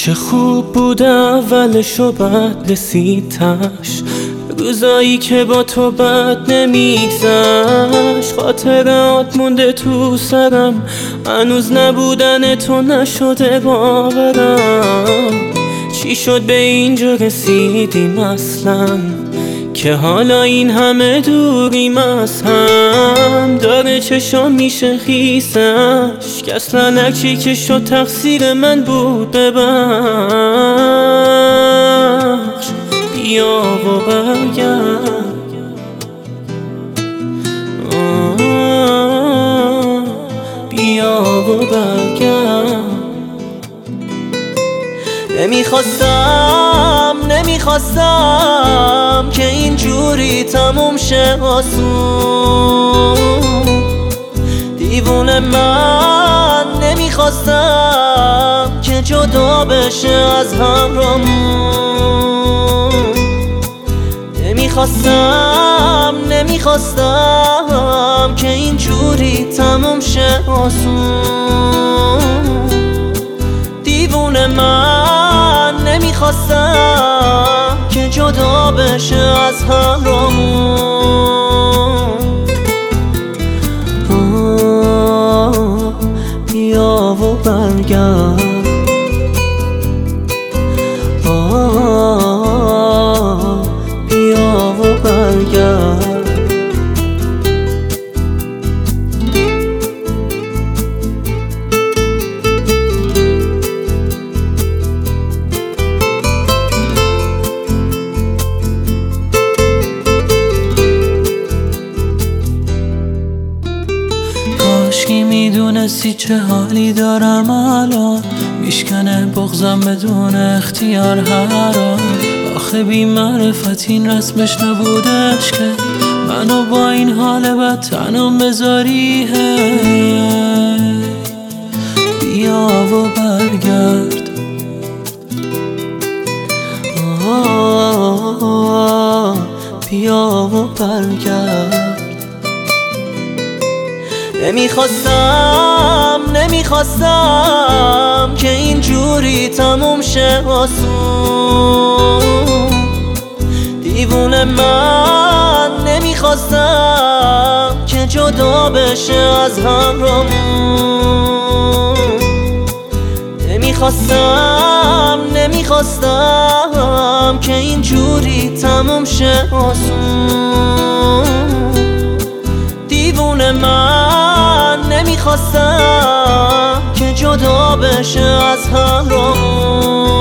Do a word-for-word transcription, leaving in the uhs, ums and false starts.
چه خوب بود اولش و بعد رسید تش، روزایی که با تو بد نمیگذشت. خاطرات مونده تو سرم، هنوز نبودن تو نشده باورم. چی شد به اینجا رسیدیم اصلا، که حالا این همه دوریم از هم. داره چشام میشه خیسش، که اصلا هرچی که شد تقصیر من بود ببخش. بیا و برگرد، بیا و برگرد. نمیخواستم نمیخواستم که اینجوری تموم شه آسون. دیوونه من نمیخواستم که جدا بشه از همراهمون. نمیخواستم نمیخواستم که اینجوری تموم شه آسون. دیوونه من نمیخواستم که جدا بشه از همراهمون. بیا و برگرد، بیا و برگرد. کاشکی میدونستی چه حالی دارم الان، میشکنه بغضم بدون اختیار حرام. آخه بی معرفت این رسمش نبودش که منو با این حال بد تنم بذاری. بیا و برگرد، بیا و برگرد. نمیخواستم نمیخواستم که اینجوری تموم شه آسون. دیوونه من نمیخواستم که جدا بشه از همراهمون. نمیخواستم نمیخواستم که اینجوری تموم شه آسون. دیوونه من نمیخواستم که جدا بشه از همراهمون.